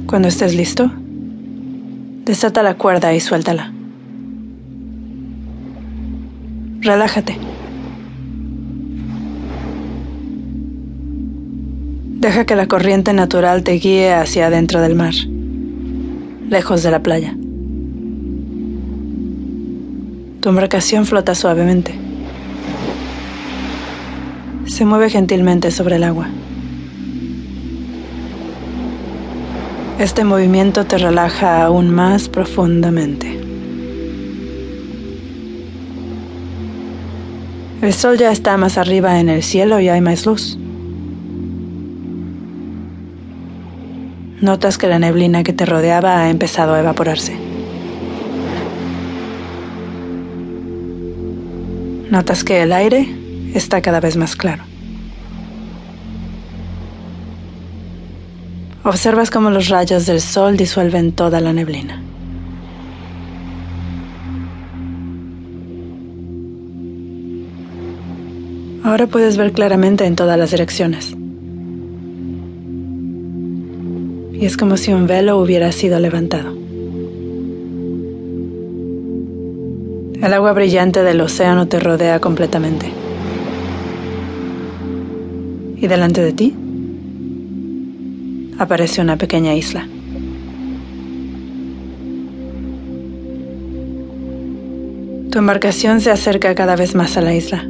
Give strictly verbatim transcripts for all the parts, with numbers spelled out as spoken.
Cuando estés listo, desata la cuerda y suéltala. Relájate. Deja que la corriente natural te guíe hacia adentro del mar, lejos de la playa. Tu embarcación flota suavemente. Se mueve gentilmente sobre el agua. Este movimiento te relaja aún más profundamente. El sol ya está más arriba en el cielo y hay más luz. Notas que la neblina que te rodeaba ha empezado a evaporarse. Notas que el aire está cada vez más claro. Observas cómo los rayos del sol disuelven toda la neblina. Ahora puedes ver claramente en todas las direcciones. Y es como si un velo hubiera sido levantado. El agua brillante del océano te rodea completamente. Y delante de ti aparece una pequeña isla. Tu embarcación se acerca cada vez más a la isla,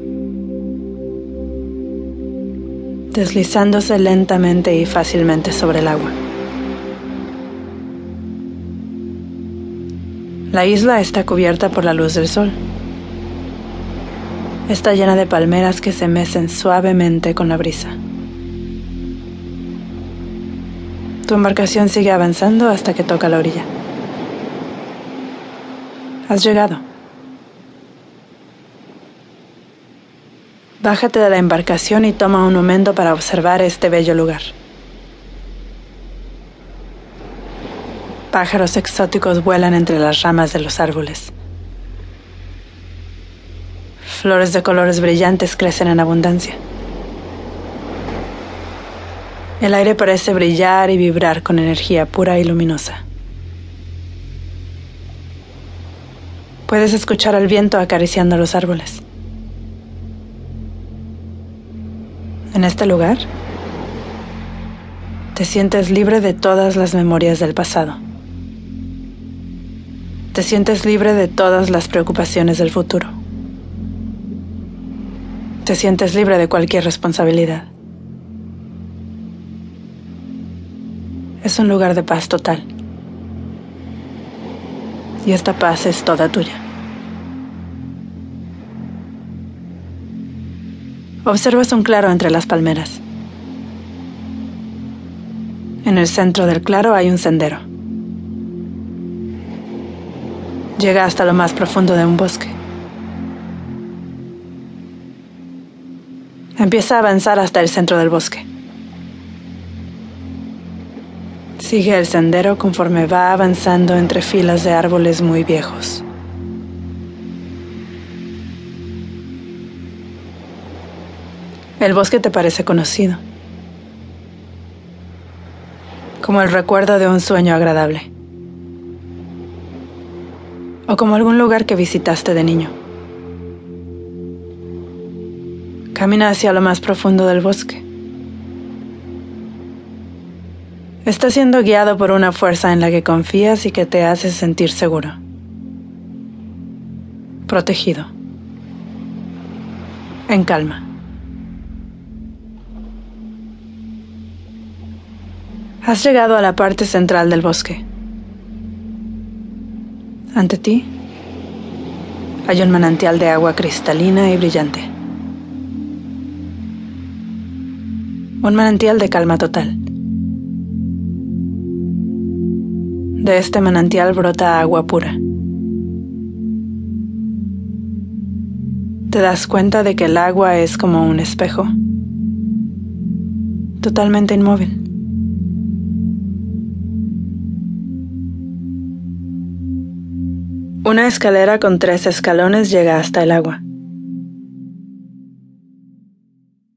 deslizándose lentamente y fácilmente sobre el agua. La isla está cubierta por la luz del sol. Está llena de palmeras que se mecen suavemente con la brisa. Tu embarcación sigue avanzando hasta que toca la orilla. Has llegado. Bájate de la embarcación y toma un momento para observar este bello lugar. Pájaros exóticos vuelan entre las ramas de los árboles. Flores de colores brillantes crecen en abundancia. El aire parece brillar y vibrar con energía pura y luminosa. Puedes escuchar el viento acariciando los árboles. En este lugar, te sientes libre de todas las memorias del pasado. Te sientes libre de todas las preocupaciones del futuro. Te sientes libre de cualquier responsabilidad. Es un lugar de paz total. Y esta paz es toda tuya. Observas un claro entre las palmeras. En el centro del claro hay un sendero. Llega hasta lo más profundo de un bosque. Empieza a avanzar hasta el centro del bosque. Sigue el sendero conforme va avanzando entre filas de árboles muy viejos. El bosque te parece conocido, como el recuerdo de un sueño agradable, o como algún lugar que visitaste de niño. Camina hacia lo más profundo del bosque. Estás siendo guiado por una fuerza en la que confías y que te hace sentir seguro, protegido, en calma. Has llegado a la parte central del bosque. Ante ti hay un manantial de agua cristalina y brillante. Un manantial de calma total. De este manantial brota agua pura. Te das cuenta de que el agua es como un espejo, totalmente inmóvil. Una escalera con tres escalones llega hasta el agua.